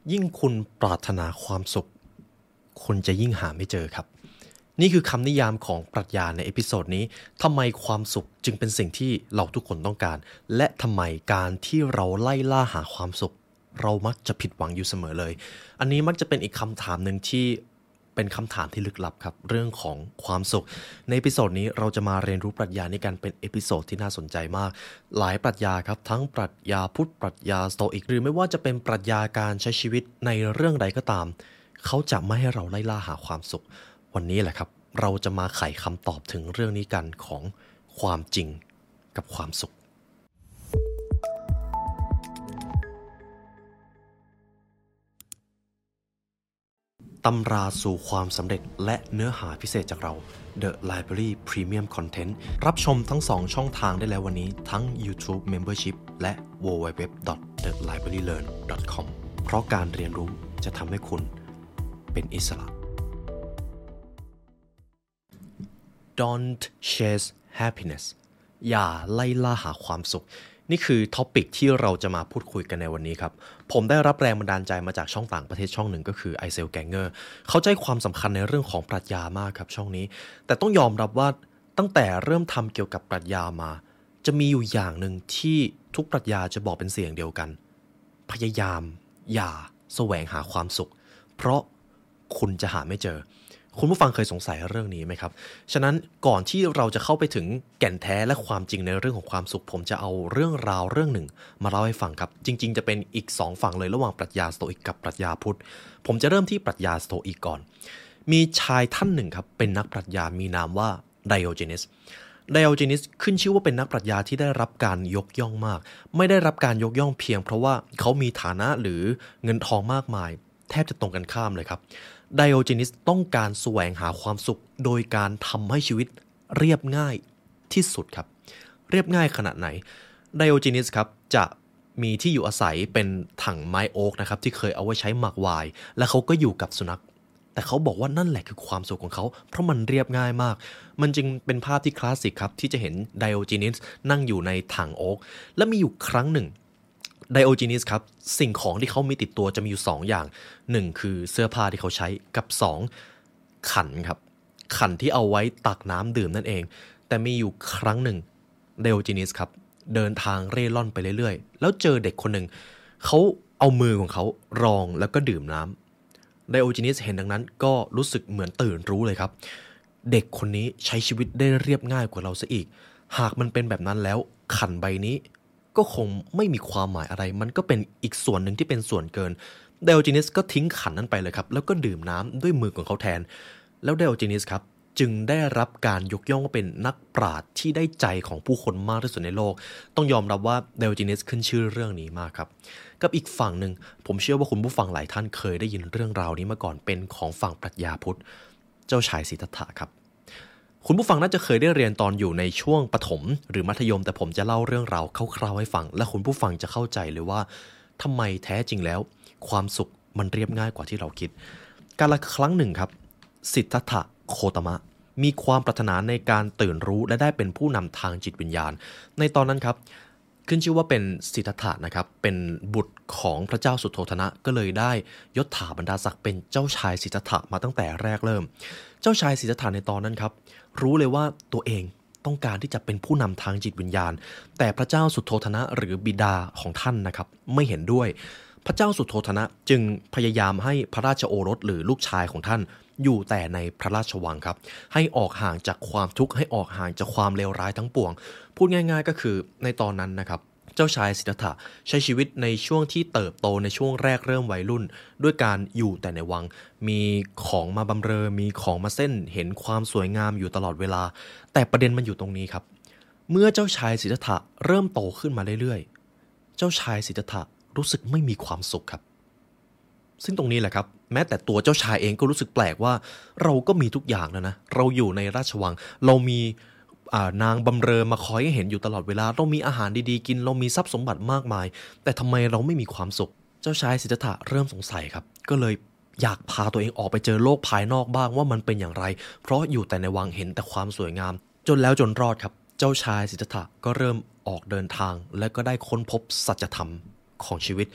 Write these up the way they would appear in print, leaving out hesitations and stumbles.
ยิ่งคุณปรารถนาความสุขคุณจะยิ่งหาไม่เจอครับนี่คือคำนิยามของปรัชญาในเอพิโซดนี้ทำไมความสุขจึงเป็นสิ่งที่เราทุกคนต้องการและทำไมการที่เราไล่ล่าหาความสุขเรามักจะผิดหวังอยู่เสมอเลยอันนี้มักจะเป็นอีกคำถามหนึ่งที่เป็นคำถามที่ลึกลับครับเรื่องของความสุขในเอพิโซดนี้เราจะมาเรียนรู้ปรัชญานี้กันเป็นเอพิโซดที่น่าสนใจมากหลายปรัชญาครับทั้งปรัชญาพุทธปรัชญาสโตอิกหรือไม่ว่าจะเป็นปรัชญาการใช้ชีวิตในเรื่องใดก็ตามเขาจะไม่ให้เราไล่ล่าหาความสุขวันนี้แหละครับเราจะมาไขคำตอบถึงเรื่องนี้กันของความจริงกับความสุขตำราสู่ความสำเร็จและเนื้อหาพิเศษจากเรา The Library Premium Content รับชมทั้ง2ช่องทางได้แล้ววันนี้ทั้ง YouTube Membership และ www.thelibrarylearn.com เพราะการเรียนรู้จะทำให้คุณเป็นอิสระ Don't chase happiness อย่าไล่ล่าหาความสุขนี่คือท็อปิกที่เราจะมาพูดคุยกันในวันนี้ครับผมได้รับแรงบันดาลใจมาจากช่องต่างประเทศช่องหนึ่งก็คือไอเซลแกงเกอร์เขาใจความสำคัญในเรื่องของปรัชญามากครับช่องนี้แต่ต้องยอมรับว่าตั้งแต่เริ่มทำเกี่ยวกับปรัชญามาจะมีอยู่อย่างหนึ่งที่ทุกปรัชญาจะบอกเป็นเสียงเดียวกันพยายามอย่าแสวงหาความสุขเพราะคุณจะหาไม่เจอคุณผู้ฟังเคยสงสัยเรื่องนี้ไหมครับฉะนั้นก่อนที่เราจะเข้าไปถึงแก่นแท้และความจริงในเรื่องของความสุขผมจะเอาเรื่องราวเรื่องหนึ่งมาเล่าให้ฟังครับจริงๆจะเป็นอีก2ฝั่งเลยระหว่างปรัชญาสโตอิกกับปรัชญาพุทธผมจะเริ่มที่ปรัชญาสโตอิกก่อนมีชายท่านหนึ่งครับเป็นนักปรัชญามีนามว่าไดโอเจนิสขึ้นชื่อว่าเป็นนักปรัชญาที่ได้รับการยกย่องมากไม่ได้รับการยกย่องเพียงเพราะว่าเขามีฐานะหรือเงินทองมากมายแทบจะตรงกันข้ามเลยครับไดโอเจนิสต้องการแสวงหาความสุขโดยการทำให้ชีวิตเรียบง่ายที่สุดครับเรียบง่ายขนาดไหนไดโอเจนิสครับจะมีที่อยู่อาศัยเป็นถังไม้โอ๊กนะครับที่เคยเอาไว้ใช้หมักไวน์และเขาก็อยู่กับสุนัขแต่เขาบอกว่านั่นแหละคือความสุขของเขาเพราะมันเรียบง่ายมากมันจึงเป็นภาพที่คลาสสิกครับที่จะเห็นไดโอเจนิสนั่งอยู่ในถังโอ๊กและมีอยู่ครั้งหนึ่งไดโอเจนิสครับสิ่งของที่เขามีติดตัวจะมีอยู่2อย่าง1คือเสื้อผ้าที่เขาใช้กับ2ขันครับขันที่เอาไว้ตักน้ำดื่มนั่นเองแต่มีอยู่ครั้งหนึ่งไดโอเจนิสครับเดินทางเร่ร่อนไปเรื่อยๆแล้วเจอเด็กคนหนึ่งเขาเอามือของเขารองแล้วก็ดื่มน้ำไดโอเจนิสเห็นดังนั้นก็รู้สึกเหมือนตื่นรู้เลยครับเด็กคนนี้ใช้ชีวิตได้เรียบง่ายกว่าเราซะอีกหากมันเป็นแบบนั้นแล้วขันใบนี้ก็คงไม่มีความหมายอะไรมันก็เป็นอีกส่วนหนึ่งที่เป็นส่วนเกินไดโอเจนิสก็ทิ้งขันนั้นไปเลยครับแล้วก็ดื่มน้ำด้วยมือของเขาแทนแล้วไดโอเจนิสครับจึงได้รับการยกย่องว่าเป็นนักปราชญ์ที่ได้ใจของผู้คนมากที่สุดในโลกต้องยอมรับว่าไดโอเจนิสขึ้นชื่อเรื่องนี้มากครับกับอีกฝั่งหนึ่งผมเชื่อว่าคุณผู้ฟังหลายท่านเคยได้ยินเรื่องราวนี้มาก่อนเป็นของฝั่งปรัชญาพุทธเจ้าชายสิทธัตถะครับคุณผู้ฟังน่าจะเคยได้เรียนตอนอยู่ในช่วงประถมหรือมัธยมแต่ผมจะเล่าเรื่องราวคร่าวๆให้ฟังและคุณผู้ฟังจะเข้าใจเลยว่าทำไมแท้จริงแล้วความสุขมันเรียบง่ายกว่าที่เราคิดกาลครั้งหนึ่งครับสิทธัตถะโคตมะมีความปรารถนาในการตื่นรู้และได้เป็นผู้นำทางจิตวิญญาณในตอนนั้นครับขึ้นชื่อว่าเป็นสิทธัตถะนะครับเป็นบุตรของพระเจ้าสุโธทนะก็เลยได้ยศถาบรรดาศักดิ์เป็นเจ้าชายสิทธัตถะมาตั้งแต่แรกเริ่มเจ้าชายสิทธัตถะในตอนนั้นครับรู้เลยว่าตัวเองต้องการที่จะเป็นผู้นำทางจิตวิญญาณแต่พระเจ้าสุโธทนะหรือบิดาของท่านนะครับไม่เห็นด้วยพระเจ้าสุโธทนะจึงพยายามให้พระราชโอรสหรือลูกชายของท่านอยู่แต่ในพระราชวังครับให้ออกห่างจากความทุกข์ให้ออกห่างจากความเลวร้ายทั้งปวงพูดง่ายๆก็คือในตอนนั้นนะครับเจ้าชายสิทธัตถะใช้ชีวิตในช่วงที่เติบโตในช่วงแรกเริ่มวัยรุ่นด้วยการอยู่แต่ในวังมีของมาบำเรอมีของมาเส้นเห็นความสวยงามอยู่ตลอดเวลาแต่ประเด็นมันอยู่ตรงนี้ครับเมื่อเจ้าชายสิทธัตถะเริ่มโตขึ้นมาเรื่อยๆเจ้าชายสิทธัตถะรู้สึกไม่มีความสุขครับซึ่งตรงนี้แหละครับแม้แต่ตัวเจ้าชายเองก็รู้สึกแปลกว่าเราก็มีทุกอย่างแล้วนะเราอยู่ในราชวังเรามีนางบำเรอมาคอยให้เห็นอยู่ตลอดเวลาเรามีอาหารดีๆกินเรามีทรัพย์สมบัติมากมายแต่ทำไมเราไม่มีความสุขเจ้าชายสิทธัตถะเริ่มสงสัยครับก็เลยอยากพาตัวเองออกไปเจอโลกภายนอกบ้างว่ามันเป็นอย่างไรเพราะอยู่แต่ในวังเห็นแต่ความสวยงามจนแล้วจนรอดครับเจ้าชายสิทธัตถะก็เริ่มออกเดินทางและก็ได้ค้นพบสัจธรรมของชีวิต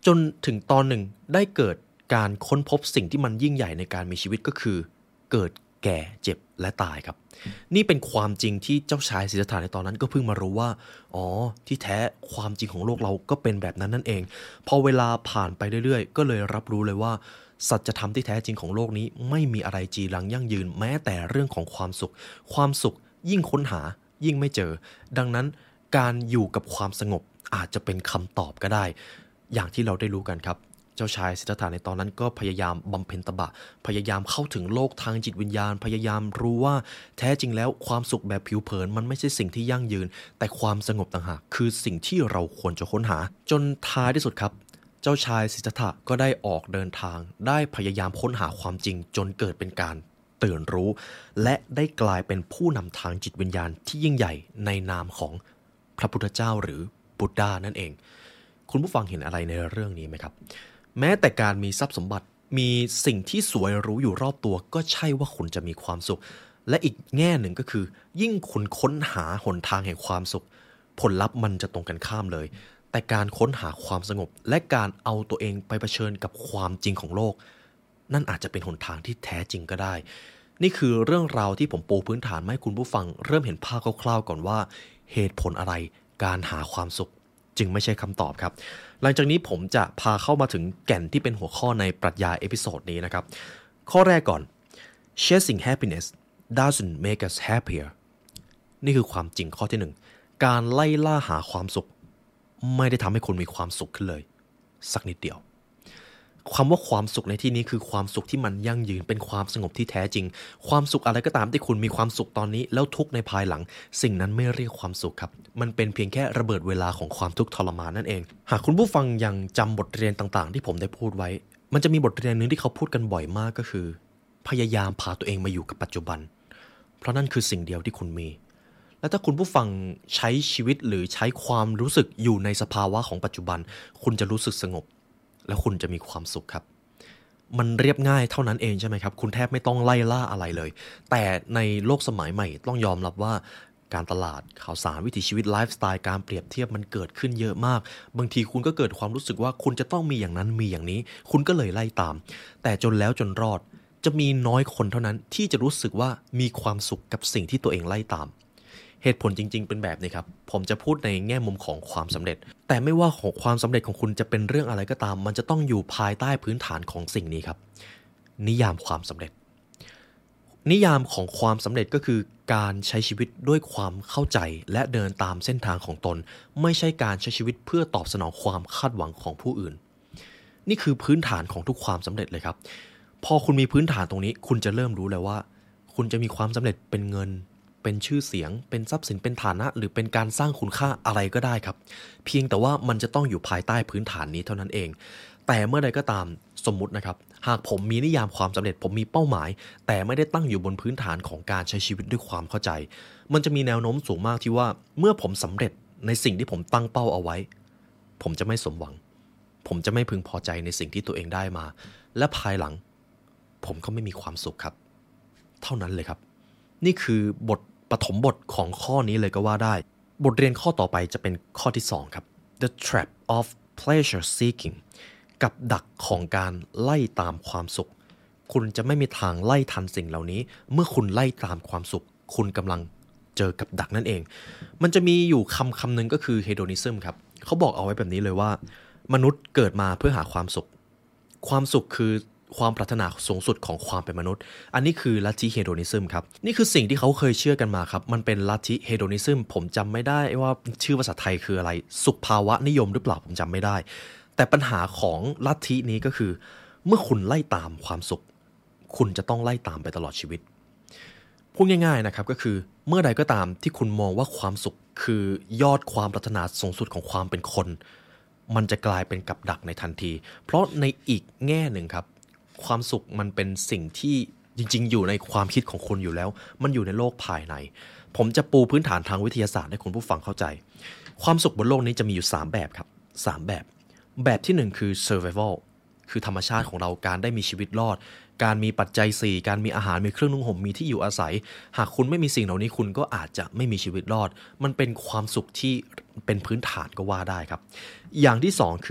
จนถึงตอนหนึ่งได้เกิดการค้นพบสิ่งที่มันยิ่งใหญ่ในการมีชีวิตก็คือเกิดแก่เจ็บและตายครับนี่เป็นความจริงที่เจ้าชายสิทธัตถะในตอนนั้นก็เพิ่งมารู้ว่าอ๋อที่แท้ความจริงของโลกเราก็เป็นแบบนั้นนั่นเองพอเวลาผ่านไปเรื่อยๆก็เลยรับรู้เลยว่าสัจธรรมที่แท้จริงของโลกนี้ไม่มีอะไรจีรังยั่งยืนแม้แต่เรื่องของความสุขยิ่งค้นหายิ่งไม่เจอดังนั้นการอยู่กับความสงบอาจจะเป็นคำตอบก็ได้อย่างที่เราได้รู้กันครับเจ้าชายสิทธัตถะในตอนนั้นก็พยายามบำเพ็ญตบะพยายามเข้าถึงโลกทางจิตวิญญาณพยายามรู้ว่าแท้จริงแล้วความสุขแบบผิวเผินมันไม่ใช่สิ่งที่ยั่งยืนแต่ความสงบต่างหากคือสิ่งที่เราควรจะค้นหาจนท้ายที่สุดครับเจ้าชายสิทธัตถะก็ได้ออกเดินทางได้พยายามค้นหาความจริงจนเกิดเป็นการตื่นรู้และได้กลายเป็นผู้นำทางจิตวิญญาณที่ยิ่งใหญ่ในนามของพระพุทธเจ้าหรือบุตดานั่นเองคุณผู้ฟังเห็นอะไรในเรื่องนี้ไหมครับแม้แต่การมีทรัพย์สมบัติมีสิ่งที่สวยหรูอยู่รอบตัวก็ใช่ว่าคุณจะมีความสุขและอีกแง่หนึ่งก็คือยิ่งคุณค้นหาหนทางแห่งความสุขผลลัพธ์มันจะตรงกันข้ามเลยแต่การค้นหาความสงบและการเอาตัวเองไปเผชิญกับความจริงของโลกนั่นอาจจะเป็นหนทางที่แท้จริงก็ได้นี่คือเรื่องราวที่ผมปูพื้นฐานให้คุณผู้ฟังเริ่มเห็นภาพคร่าวๆก่อนว่าเหตุผลอะไรการหาความสุขจึงไม่ใช่คำตอบครับหลังจากนี้ผมจะพาเข้ามาถึงแก่นที่เป็นหัวข้อในปรัชญาเอพิโซดนี้นะครับข้อแรกก่อน chasing happiness doesn't make us happier นี่คือความจริงข้อที่หนึ่งการไล่ล่าหาความสุขไม่ได้ทำให้คุณมีความสุขขึ้นเลยสักนิดเดียวคำว่าความสุขในที่นี้คือความสุขที่มันยั่งยืนเป็นความสงบที่แท้จริงความสุขอะไรก็ตามที่คุณมีความสุขตอนนี้แล้วทุกข์ในภายหลังสิ่งนั้นไม่เรียกความสุขครับมันเป็นเพียงแค่ระเบิดเวลาของความทุกข์ทรมานนั่นเองหากคุณผู้ฟังยังจำบทเรียนต่างๆที่ผมได้พูดไว้มันจะมีบทเรียนนึงที่เขาพูดกันบ่อยมากก็คือพยายามพาตัวเองมาอยู่กับปัจจุบันเพราะนั่นคือสิ่งเดียวที่คุณมีและถ้าคุณผู้ฟังใช้ชีวิตหรือใช้ความรู้สึกอยู่ในสภาวะของปัจจุบันคุณจะรู้สึกสงบแล้วคุณจะมีความสุขครับมันเรียบง่ายเท่านั้นเองใช่ไหมครับคุณแทบไม่ต้องไล่ล่าอะไรเลยแต่ในโลกสมัยใหม่ต้องยอมรับว่าการตลาดข่าวสารวิถีชีวิตไลฟ์สไตล์การเปรียบเทียบมันเกิดขึ้นเยอะมากบางทีคุณก็เกิดความรู้สึกว่าคุณจะต้องมีอย่างนั้นมีอย่างนี้คุณก็เลยไล่ตามแต่จนแล้วจนรอดจะมีน้อยคนเท่านั้นที่จะรู้สึกว่ามีความสุขกับสิ่งที่ตัวเองไล่ตามเหตุผลจริงๆเป็นแบบนี้ครับผมจะพูดในแง่มุมของความสำเร็จแต่ไม่ว่าของความสำเร็จของคุณจะเป็นเรื่องอะไรก็ตามมันจะต้องอยู่ภายใต้พื้นฐานของสิ่งนี้ครับนิยามความสำเร็จนิยามของความสำเร็จก็คือการใช้ชีวิตด้วยความเข้าใจและเดินตามเส้นทางของตนไม่ใช่การใช้ชีวิตเพื่อตอบสนองความคาดหวังของผู้อื่นนี่คือพื้นฐานของทุกความสำเร็จเลยครับพอคุณมีพื้นฐานตรงนี้คุณจะเริ่มรู้เลยว่าคุณจะมีความสำเร็จเป็นเงินเป็นชื่อเสียงเป็นทรัพย์สินเป็นฐานะหรือเป็นการสร้างคุณค่าอะไรก็ได้ครับเพียงแต่ว่ามันจะต้องอยู่ภายใต้พื้นฐานนี้เท่านั้นเองแต่เมื่อใดก็ตามสมมุตินะครับหากผมมีนิยามความสำเร็จผมมีเป้าหมายแต่ไม่ได้ตั้งอยู่บนพื้นฐานของการใช้ชีวิตด้วยความเข้าใจมันจะมีแนวโน้มสูงมากที่ว่าเมื่อผมสำเร็จในสิ่งที่ผมตั้งเป้าเอาไว้ผมจะไม่สมหวังผมจะไม่พึงพอใจในสิ่งที่ตัวเองได้มาและภายหลังผมก็ไม่มีความสุขครับเท่านั้นเลยครับนี่คือบทปฐมบทของข้อนี้เลยก็ว่าได้บทเรียนข้อต่อไปจะเป็นข้อที่2ครับ The trap of pleasure seeking กับดักของการไล่ตามความสุขคุณจะไม่มีทางไล่ทันสิ่งเหล่านี้เมื่อคุณไล่ตามความสุขคุณกำลังเจอกับดักนั่นเองมันจะมีอยู่คำหนึ่งก็คือ hedonism ครับเขาบอกเอาไว้แบบนี้เลยว่ามนุษย์เกิดมาเพื่อหาความสุขความสุขคือความปรารถนาสูงสุดของความเป็นมนุษย์อันนี้คือลัทธิเฮโดนิซึมครับนี่คือสิ่งที่เขาเคยเชื่อกันมาครับมันเป็นลัทธิเฮโดนิซึมผมจำไม่ได้ว่าชื่อภาษาไทยคืออะไรสุขภาวะนิยมหรือเปล่าผมจำไม่ได้แต่ปัญหาของลัทธินี้ก็คือเมื่อคุณไล่ตามความสุขคุณจะต้องไล่ตามไปตลอดชีวิตพูดง่ายๆนะครับก็คือเมื่อใดก็ตามที่คุณมองว่าความสุขคือยอดความปรารถนาสูงสุดของความเป็นคนมันจะกลายเป็นกับดักในทันทีเพราะในอีกแง่หนึ่งครับความสุขมันเป็นสิ่งที่จริงๆอยู่ในความคิดของคุณอยู่แล้วมันอยู่ในโลกภายในผมจะปูพื้นฐานทางวิทยาศาสตร์ให้คุณผู้ฟังเข้าใจความสุขบนโลกนี้จะมีอยู่3แบบครับ3แบบที่1คือ survival คือธรรมชาติของเราการได้มีชีวิตรอดการมีปัจจัย4การมีอาหารมีเครื่องนุ่งห่มมีที่อยู่อาศัยหากคุณไม่มีสิ่งเหล่านี้คุณก็อาจจะไม่มีชีวิตรอดมันเป็นความสุขที่เป็นพื้นฐานก็ว่าได้ครับอย่างที่2คือ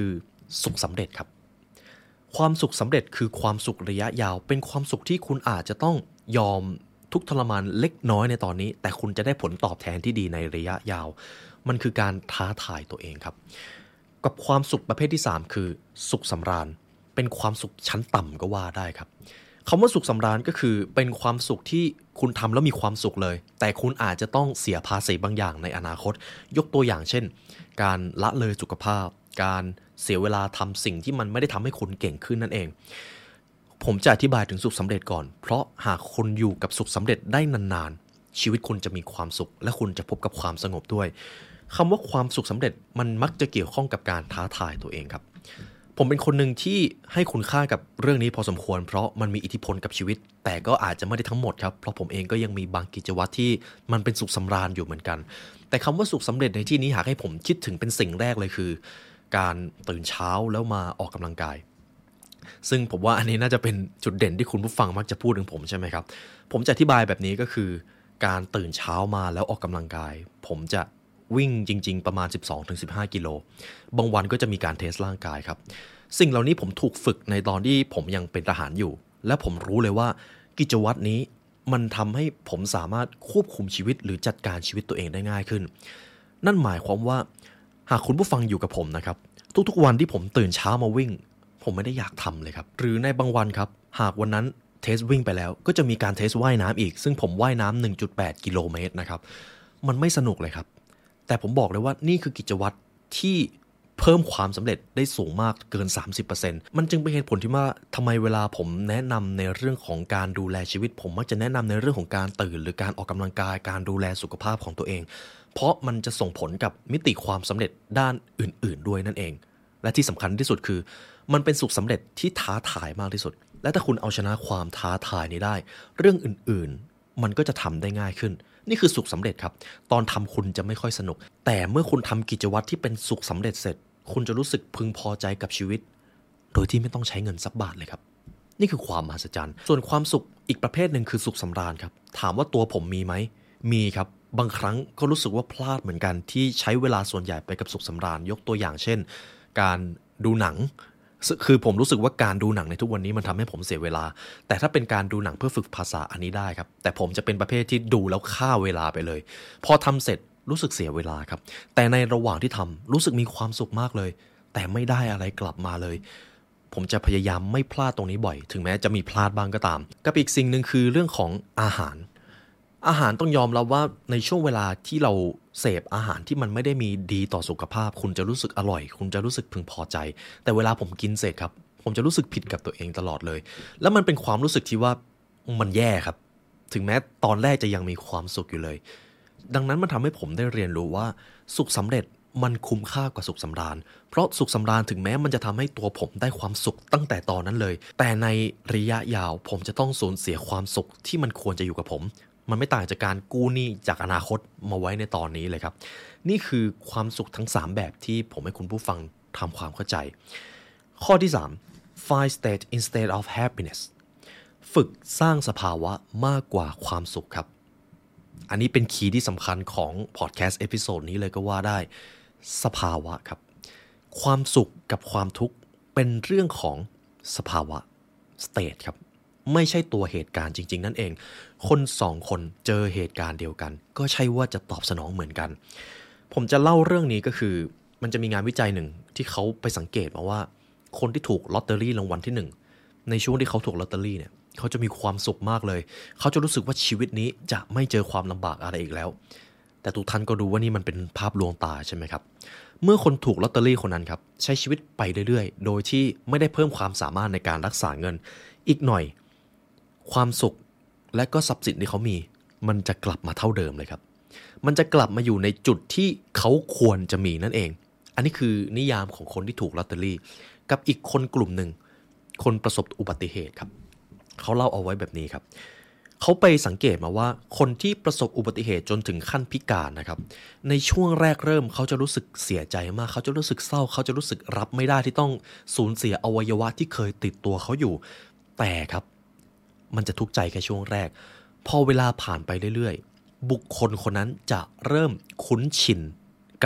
สุขสำเร็จครับความสุขสำเร็จคือความสุขระยะยาวเป็นความสุขที่คุณอาจจะต้องยอมทุกข์ทรมานเล็กน้อยในตอนนี้แต่คุณจะได้ผลตอบแทนที่ดีในระยะยาวมันคือการท้าทายตัวเองครับกับความสุขประเภทที่3คือสุขสำราญเป็นความสุขชั้นต่ำก็ว่าได้ครับคำว่าสุขสำราญก็คือเป็นความสุขที่คุณทำแล้วมีความสุขเลยแต่คุณอาจจะต้องเสียภาษีบางอย่างในอนาคตยกตัวอย่างเช่นการละเลยสุขภาพการเสียเวลาทำสิ่งที่มันไม่ได้ทำให้คุณเก่งขึ้นนั่นเองผมจะอธิบายถึงสุขสำเร็จก่อนเพราะหากคุณอยู่กับสุขสำเร็จได้นานๆชีวิตคุณจะมีความสุขและคุณจะพบกับความสงบด้วยคำว่าความสุขสำเร็จมันมักจะเกี่ยวข้องกับการท้าทายตัวเองครับผมเป็นคนหนึ่งที่ให้คุณค่ากับเรื่องนี้พอสมควรเพราะมันมีอิทธิพลกับชีวิตแต่ก็อาจจะไม่ได้ทั้งหมดครับเพราะผมเองก็ยังมีบางกิจวัตรที่มันเป็นสุขสำราญอยู่เหมือนกันแต่คำว่าสุขสำเร็จในที่นี้หากให้ผมคิดถึงเป็นสิ่งแรกเลยคือการตื่นเช้าแล้วมาออกกำลังกายซึ่งผมว่าอันนี้น่าจะเป็นจุดเด่นที่คุณผู้ฟังมักจะพูดถึงผมใช่ไหมครับผมจะอธิบายแบบนี้ก็คือการตื่นเช้ามาแล้วออกกำลังกายผมจะวิ่งจริงๆประมาณ 12-15 กิโลบางวันก็จะมีการเทสร่างกายครับสิ่งเหล่านี้ผมถูกฝึกในตอนที่ผมยังเป็นทหารอยู่และผมรู้เลยว่ากิจวัตรนี้มันทำให้ผมสามารถควบคุมชีวิตหรือจัดการชีวิตตัวเองได้ง่ายขึ้นนั่นหมายความว่าหากคุณผู้ฟังอยู่กับผมนะครับทุกๆวันที่ผมตื่นเช้ามาวิ่งผมไม่ได้อยากทำเลยครับหรือในบางวันครับหากวันนั้นเทสวิ่งไปแล้วก็จะมีการเทสว่ายน้ำอีกซึ่งผมว่ายน้ำ 1.8 กิโลเมตรนะครับมันไม่สนุกเลยครับแต่ผมบอกเลยว่านี่คือกิจวัตรที่เพิ่มความสำเร็จได้สูงมากเกิน 30% มันจึงเป็นเหตุผลที่ว่าทำไมเวลาผมแนะนำในเรื่องของการดูแลชีวิตผมมักจะแนะนำในเรื่องของการตื่นหรือการออกกำลังกายการดูแลสุขภาพของตัวเองเพราะมันจะส่งผลกับมิติความสำเร็จด้านอื่นๆด้วยนั่นเองและที่สำคัญที่สุดคือมันเป็นสุขสำเร็จที่ท้าทายมากที่สุดและถ้าคุณเอาชนะความท้าทายนี้ได้เรื่องอื่นๆมันก็จะทำได้ง่ายขึ้นนี่คือสุขสำเร็จครับตอนทำคุณจะไม่ค่อยสนุกแต่เมื่อคุณทำกิจวัตรที่เป็นสุขสำเร็จเสร็จคุณจะรู้สึกพึงพอใจกับชีวิตโดยที่ไม่ต้องใช้เงินสักบาทเลยครับนี่คือความมหัศจรรย์ส่วนความสุขอีกประเภทหนึ่งคือสุขสำราญครับถามว่าตัวผมมีไหมมีครับบางครั้งก็รู้สึกว่าพลาดเหมือนกันที่ใช้เวลาส่วนใหญ่ไปกับสุขสำราญยกตัวอย่างเช่นการดูหนังคือผมรู้สึกว่าการดูหนังในทุกวันนี้มันทำให้ผมเสียเวลาแต่ถ้าเป็นการดูหนังเพื่อฝึกภาษาอันนี้ได้ครับแต่ผมจะเป็นประเภทที่ดูแล้วฆ่าเวลาไปเลยพอทำเสร็จรู้สึกเสียเวลาครับแต่ในระหว่างที่ทำรู้สึกมีความสุขมากเลยแต่ไม่ได้อะไรกลับมาเลยผมจะพยายามไม่พลาดตรงนี้บ่อยถึงแม้จะมีพลาดบ้างก็ตามกับอีกสิ่งหนึ่งคือเรื่องของอาหารต้องยอมรับว่าในช่วงเวลาที่เราเสพอาหารที่มันไม่ได้มีดีต่อสุขภาพคุณจะรู้สึกอร่อยคุณจะรู้สึกพึงพอใจแต่เวลาผมกินเสร็จครับผมจะรู้สึกผิดกับตัวเองตลอดเลยแล้วมันเป็นความรู้สึกที่ว่ามันแย่ครับถึงแม้ตอนแรกจะยังมีความสุขอยู่เลยดังนั้นมันทำให้ผมได้เรียนรู้ว่าสุขสำเร็จมันคุ้มค่ากว่าสุขสำราญเพราะสุขสำราญถึงแม้มันจะทำให้ตัวผมได้ความสุขตั้งแต่ตอนนั้นเลยแต่ในระยะยาวผมจะต้องสูญเสียความสุขที่มันควรจะอยู่กับผมมันไม่ต่างจากการกู้หนี้จากอนาคตมาไว้ในตอนนี้เลยครับนี่คือความสุขทั้ง3แบบที่ผมให้คุณผู้ฟังทำความเข้าใจข้อที่3 find state instead of happiness ฝึกสร้างสภาวะมากกว่าความสุขครับอันนี้เป็นคีย์ที่สำคัญของพอดแคสต์เอพิโซดนี้เลยก็ว่าได้สภาวะครับความสุขกับความทุกข์เป็นเรื่องของสภาวะ state ครับไม่ใช่ตัวเหตุการณ์จริงๆนั่นเองคน2คนเจอเหตุการณ์เดียวกันก็ใช่ว่าจะตอบสนองเหมือนกันผมจะเล่าเรื่องนี้ก็คือมันจะมีงานวิจัยหนึ่งที่เขาไปสังเกตมาว่าคนที่ถูกลอตเตอรี่รางวัลที่1ในช่วงที่เขาถูกลอตเตอรี่เนี่ยเขาจะมีความสุขมากเลยเขาจะรู้สึกว่าชีวิตนี้จะไม่เจอความลำบากอะไรอีกแล้วแต่ทุกท่านก็ดูว่านี่มันเป็นภาพลวงตาใช่ไหมครับเมื่อคนถูกลอตเตอรี่คนนั้นครับใช้ชีวิตไปเรื่อยๆโดยที่ไม่ได้เพิ่มความสามารถในการรักษาเงินอีกหน่อยความสุขและก็ทรัพย์สินที่เขามีมันจะกลับมาเท่าเดิมเลยครับมันจะกลับมาอยู่ในจุดที่เขาควรจะมีนั่นเองอันนี้คือนิยามของคนที่ถูกลอตเตอรี่กับอีกคนกลุ่มหนึ่งคนประสบอุบัติเหตุครับเขาเล่าเอาไว้แบบนี้ครับเขาไปสังเกตมาว่าคนที่ประสบอุบัติเหตุจนถึงขั้นพิการนะครับในช่วงแรกเริ่มเขาจะรู้สึกเสียใจมากเขาจะรู้สึกเศร้าเขาจะรู้สึกรับไม่ได้ที่ต้องสูญเสียอวัยวะที่เคยติดตัวเขาอยู่แต่ครับมันจะทุกข์ใจแค่ช่วงแรกพอเวลาผ่านไปเรื่อยๆบุคคลคนนั้นจะเริ่มคุ้นชินกับ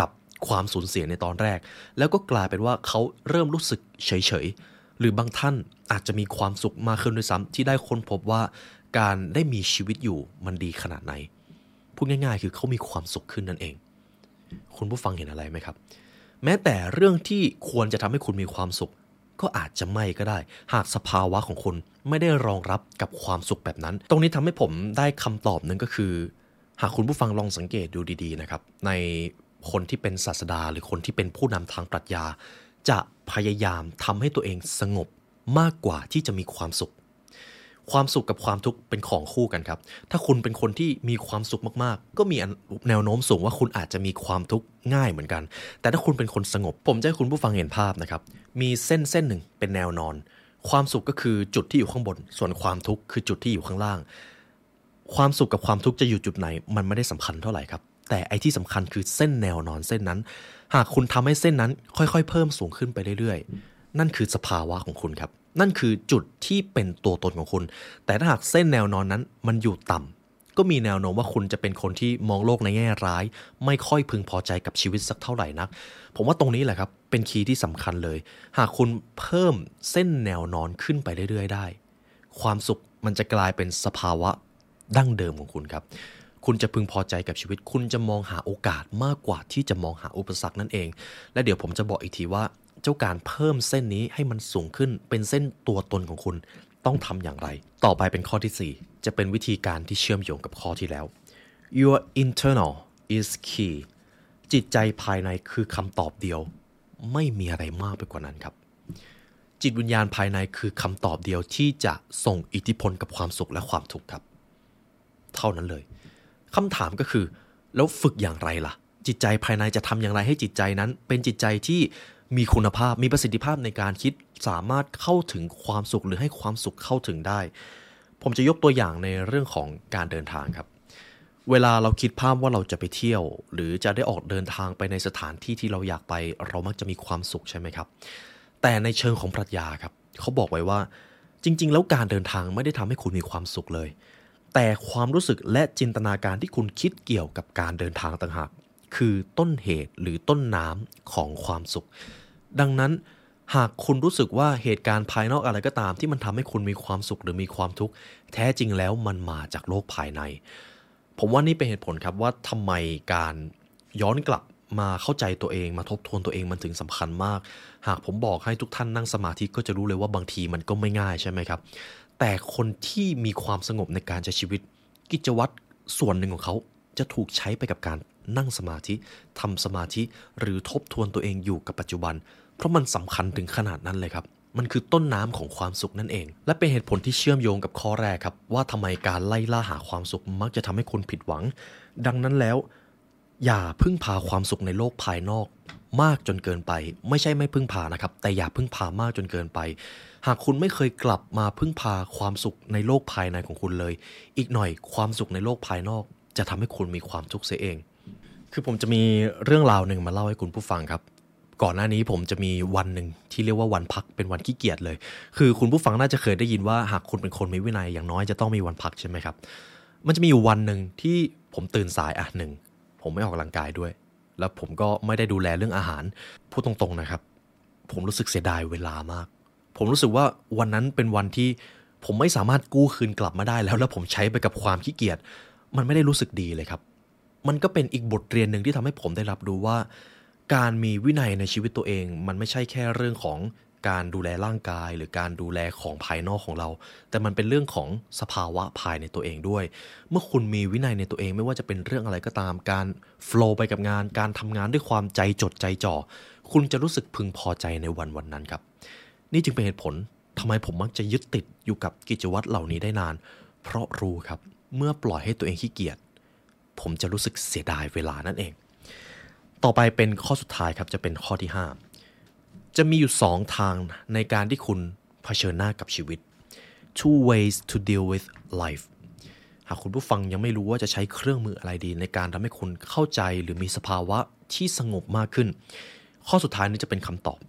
ความสูญเสียในตอนแรกแล้วก็กลายเป็นว่าเขาเริ่มรู้สึกเฉยๆหรือบางท่านอาจจะมีความสุขมากขึ้นด้วยซ้ำที่ได้ค้นพบว่าการได้มีชีวิตอยู่มันดีขนาดไหนพูดง่ายๆคือเขามีความสุขขึ้นนั่นเองคุณผู้ฟังเห็นอะไรไหมครับแม้แต่เรื่องที่ควรจะทำให้คุณมีความสุขก็อาจจะไม่ก็ได้หากสภาวะของคุณไม่ได้รองรับกับความสุขแบบนั้นตรงนี้ทำให้ผมได้คำตอบนึงก็คือหากคุณผู้ฟังลองสังเกตดูดีๆนะครับในคนที่เป็นศาสดาหรือคนที่เป็นผู้นำทางปรัชญาจะพยายามทำให้ตัวเองสงบมากกว่าที่จะมีความสุขความสุขกับความทุกข์เป็นของคู่กันครับถ้าคุณเป็นคนที่มีความสุขมากๆก็มีแนวโน้มสูงว่าคุณอาจจะมีความทุกข์ง่ายเหมือนกันแต่ถ้าคุณเป็นคนสงบผมจะให้คุณผู้ฟังเห็นภาพนะครับมีเส้นหนึ่งเป็นแนวนอนความสุขก็คือจุดที่อยู่ข้างบนส่วนความทุกข์คือจุดที่อยู่ข้างล่างความสุขกับความทุกข์จะอยู่จุดไหนมันไม่ได้สำคัญเท่าไหร่ครับแต่ไอ้ที่สำคัญคือเส้นแนวนอนเส้นนั้นหากคุณทำให้เส้นนั้นค่อยๆเพิ่มสูงขึ้นไปเรื่อยๆนั่นคือสภาวะของคุณครับนั่นคือจุดที่เป็นตัวตนของคุณแต่ถ้าหากเส้นแนวนอนนั้นมันอยู่ต่ำก็มีแนวโน้มว่าคุณจะเป็นคนที่มองโลกในแง่ร้ายไม่ค่อยพึงพอใจกับชีวิตสักเท่าไหร่นักผมว่าตรงนี้แหละครับเป็นคีย์ที่สำคัญเลยหากคุณเพิ่มเส้นแนวนอนขึ้นไปเรื่อยๆได้ความสุขมันจะกลายเป็นสภาวะดั้งเดิมของคุณครับคุณจะพึงพอใจกับชีวิตคุณจะมองหาโอกาสมากกว่าที่จะมองหาอุปสรรคนั่นเองและเดี๋ยวผมจะบอกอีกทีว่าเจ้าการเพิ่มเส้นนี้ให้มันสูงขึ้นเป็นเส้นตัวตนของคุณต้องทำอย่างไรต่อไปเป็นข้อที่4จะเป็นวิธีการที่เชื่อมโยงกับข้อที่แล้ว Your internal is key จิตใจภายในคือคำตอบเดียวไม่มีอะไรมากไปกว่านั้นครับจิตวิญญาณภายในคือคำตอบเดียวที่จะส่งอิทธิพลกับความสุขและความทุกข์ครับเท่านั้นเลยคำถามก็คือแล้วฝึกอย่างไรล่ะจิตใจภายในจะทำอย่างไรให้จิตใจนั้นเป็นจิตใจที่มีคุณภาพมีประสิทธิภาพในการคิดสามารถเข้าถึงความสุขหรือให้ความสุขเข้าถึงได้ผมจะยกตัวอย่างในเรื่องของการเดินทางครับเวลาเราคิดภาพว่าเราจะไปเที่ยวหรือจะได้ออกเดินทางไปในสถานที่ที่เราอยากไปเรามักจะมีความสุขใช่ไหมครับแต่ในเชิงของปรัชญาครับเขาบอกไว้ว่าจริงๆแล้วการเดินทางไม่ได้ทำให้คุณมีความสุขเลยแต่ความรู้สึกและจินตนาการที่คุณคิดเกี่ยวกับการเดินทางต่างหากคือต้นเหตุหรือต้นน้ำของความสุขดังนั้นหากคุณรู้สึกว่าเหตุการณ์ภายนอกอะไรก็ตามที่มันทำให้คุณมีความสุขหรือมีความทุกข์แท้จริงแล้วมันมาจากโลกภายในผมว่านี่เป็นเหตุผลครับว่าทำไมการย้อนกลับมาเข้าใจตัวเองมาทบทวนตัวเองมันถึงสำคัญมากหากผมบอกให้ทุกท่านนั่งสมาธิก็จะรู้เลยว่าบางทีมันก็ไม่ง่ายใช่ไหมครับแต่คนที่มีความสงบในการใช้ชีวิตกิจวัตรส่วนหนึ่งของเขาจะถูกใช้ไปกับการนั่งสมาธิทำสมาธิหรือทบทวนตัวเองอยู่กับปัจจุบันเพราะมันสำคัญถึงขนาดนั้นเลยครับมันคือต้นน้ำของความสุขนั่นเองและเป็นเหตุผลที่เชื่อมโยงกับข้อแรกครับว่าทำไมการไล่ล่าหาความสุขมักจะทำให้คุณผิดหวังดังนั้นแล้วอย่าพึ่งพาความสุขในโลกภายนอกมากจนเกินไปไม่ใช่ไม่พึ่งพานะครับแต่อย่าพึ่งพามากจนเกินไปหากคุณไม่เคยกลับมาพึ่งพาความสุขในโลกภายในของคุณเลยอีกหน่อยความสุขในโลกภายนอกจะทำให้คุณมีความทุกข์เสียเองคือผมจะมีเรื่องราวหนึ่งมาเล่าให้คุณผู้ฟังครับก่อนหน้านี้ผมจะมีวันหนึ่งที่เรียกว่าวันพักเป็นวันขี้เกียจเลยคือคุณผู้ฟังน่าจะเคยได้ยินว่าหากคุณเป็นคนมีวินัยอย่างน้อยจะต้องมีวันพักใช่ไหมครับมันจะมีอยู่วันหนึ่งที่ผมตื่นสายหนึ่งผมไม่ออกกำลังกายด้วยแล้วผมก็ไม่ได้ดูแลเรื่องอาหารพูดตรงๆนะครับผมรู้สึกเสียดายเวลามากผมรู้สึกว่าวันนั้นเป็นวันที่ผมไม่สามารถกู้คืนกลับมาได้แล้วผมใช้ไปกับความขี้เกียจมันไม่ได้รู้สึกดีเลยครับมันก็เป็นอีกบทเรียนหนึ่งที่ทำให้ผมได้รับรู้ว่าการมีวินัยในชีวิตตัวเองมันไม่ใช่แค่เรื่องของการดูแลร่างกายหรือการดูแลของภายนอกของเราแต่มันเป็นเรื่องของสภาวะภายในตัวเองด้วยเมื่อคุณมีวินัยในตัวเองไม่ว่าจะเป็นเรื่องอะไรก็ตามการโฟลว์ไปกับงานการทำงานด้วยความใจจดใจจ่อคุณจะรู้สึกพึงพอใจในวันนั้นครับนี่จึงเป็นเหตุผลทำไมผมมักจะยึดติดอยู่กับกิจวัตรเหล่านี้ได้นานเพราะรู้ครับเมื่อปล่อยให้ตัวเองขี้เกียจผมจะรู้สึกเสียดายเวลานั่นเองต่อไปเป็นข้อสุดท้ายครับจะเป็นข้อที่5จะมีอยู่2ทางในการที่คุณเผชิญหน้ากับชีวิต two ways to deal with life หากคุณผู้ฟังยังไม่รู้ว่าจะใช้เครื่องมืออะไรดีในการทำให้คุณเข้าใจหรือมีสภาวะที่สงบมากขึ้นข้อสุดท้ายนี้จะเป็นคำตอบ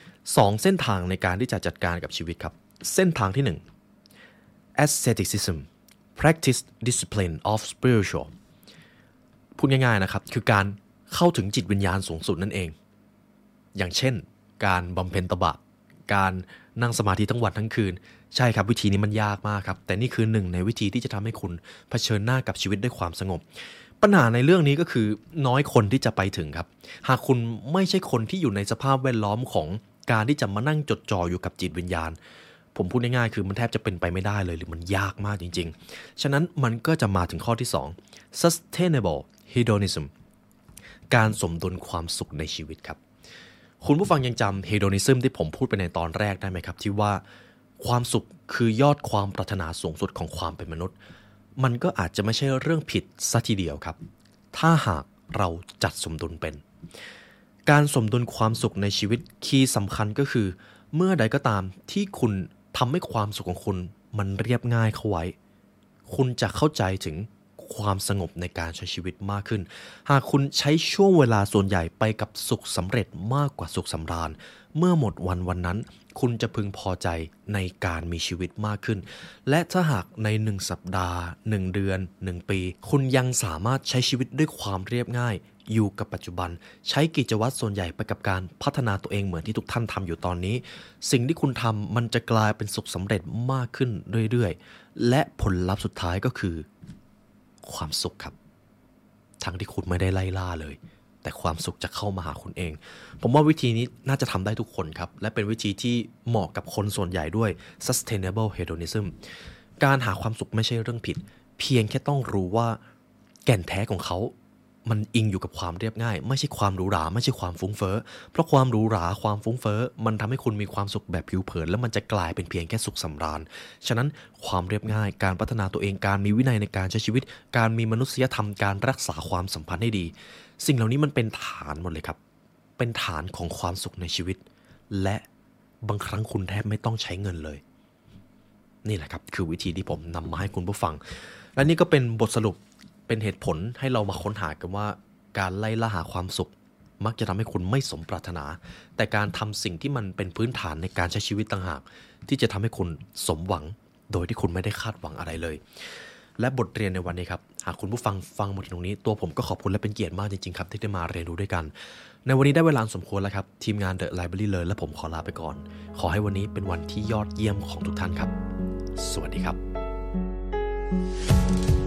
2เส้นทางในการที่จะจัดการกับชีวิตครับเส้นทางที่1 asceticism practice discipline of spiritual พูดง่ายๆนะครับคือการเข้าถึงจิตวิญญาณสูงสุดนั่นเองอย่างเช่นการบำเพ็ญตบะการนั่งสมาธิทั้งวันทั้งคืนใช่ครับวิธีนี้มันยากมากครับแต่นี่คือหนึ่งในวิธีที่จะทำให้คุณเผชิญหน้ากับชีวิตด้วยความสงบปัญหาในเรื่องนี้ก็คือน้อยคนที่จะไปถึงครับหากคุณไม่ใช่คนที่อยู่ในสภาพแวดล้อมของการที่จะมานั่งจดจ่ออยู่กับจิตวิญญาณผมพูดง่ายๆคือมันแทบจะเป็นไปไม่ได้เลยหรือมันยากมากจริงๆฉะนั้นมันก็จะมาถึงข้อที่2 sustainable hedonism การสมดุลความสุขในชีวิตครับคุณผู้ฟังยังจำ hedonism ที่ผมพูดไปในตอนแรกได้ไหมครับที่ว่าความสุขคือยอดความปรารถนาสูงสุดของความเป็นมนุษย์มันก็อาจจะไม่ใช่เรื่องผิดซะทีเดียวครับถ้าหากเราจัดสมดุลเป็นการสมดุลความสุขในชีวิตคีย์สำคัญก็คือเมื่อใดก็ตามที่คุณทำให้ความสุขของคุณมันเรียบง่ายเข้าไว้คุณจะเข้าใจถึงความสงบในการใช้ชีวิตมากขึ้นหากคุณใช้ช่วงเวลาส่วนใหญ่ไปกับสุขสำเร็จมากกว่าสุขสำราญเมื่อหมดวันนั้นคุณจะพึงพอใจในการมีชีวิตมากขึ้นและถ้าหากใน1สัปดาห์1เดือน1ปีคุณยังสามารถใช้ชีวิตด้วยความเรียบง่ายอยู่กับปัจจุบันใช้กิจวัตรส่วนใหญ่ไปกับการพัฒนาตัวเองเหมือนที่ทุกท่านทำอยู่ตอนนี้สิ่งที่คุณทำมันจะกลายเป็นสุขสำเร็จมากขึ้นเรื่อยๆและผลลัพธ์สุดท้ายก็คือความสุขครับทั้งที่คุณไม่ได้ไล่ล่าเลยแต่ความสุขจะเข้ามาหาคุณเองผมว่าวิธีนี้น่าจะทำได้ทุกคนครับและเป็นวิธีที่เหมาะกับคนส่วนใหญ่ด้วย sustainable hedonism การหาความสุขไม่ใช่เรื่องผิดเพียงแค่ต้องรู้ว่าแก่นแท้ของเขามันอิงอยู่กับความเรียบง่ายไม่ใช่ความหรูหราไม่ใช่ความฟุ้งเฟ้อเพราะความหรูหราความฟุ้งเฟ้อมันทำให้คุณมีความสุขแบบผิวเผินแล้วมันจะกลายเป็นเพียงแค่สุขสำราญฉะนั้นความเรียบง่ายการพัฒนาตัวเองการมีวินัยในการใช้ชีวิตการมีมนุษยธรรมการรักษาความสัมพันธ์ให้ดีสิ่งเหล่านี้มันเป็นฐานหมดเลยครับเป็นฐานของความสุขในชีวิตและบางครั้งคุณแทบไม่ต้องใช้เงินเลยนี่แหละครับคือวิธีที่ผมนำมาให้คุณผู้ฟังและนี่ก็เป็นบทสรุปเป็นเหตุผลให้เรามาค้นหากันว่าการไล่ล่าหาความสุขมักจะทำให้คุณไม่สมปรารถนาแต่การทำสิ่งที่มันเป็นพื้นฐานในการใช้ชีวิตต่างหากที่จะทำให้คุณสมหวังโดยที่คุณไม่ได้คาดหวังอะไรเลยและบทเรียนในวันนี้ครับหากคุณผู้ฟังมาถึงตรงนี้ตัวผมก็ขอบคุณและเป็นเกียรติมากจริงๆครับที่ได้มาเรียนรู้ด้วยกันในวันนี้ได้เวลาสมควรแล้วครับทีมงาน The Library เลยและผมขอลาไปก่อนขอให้วันนี้เป็นวันที่ยอดเยี่ยมของทุกท่านครับสวัสดีครับ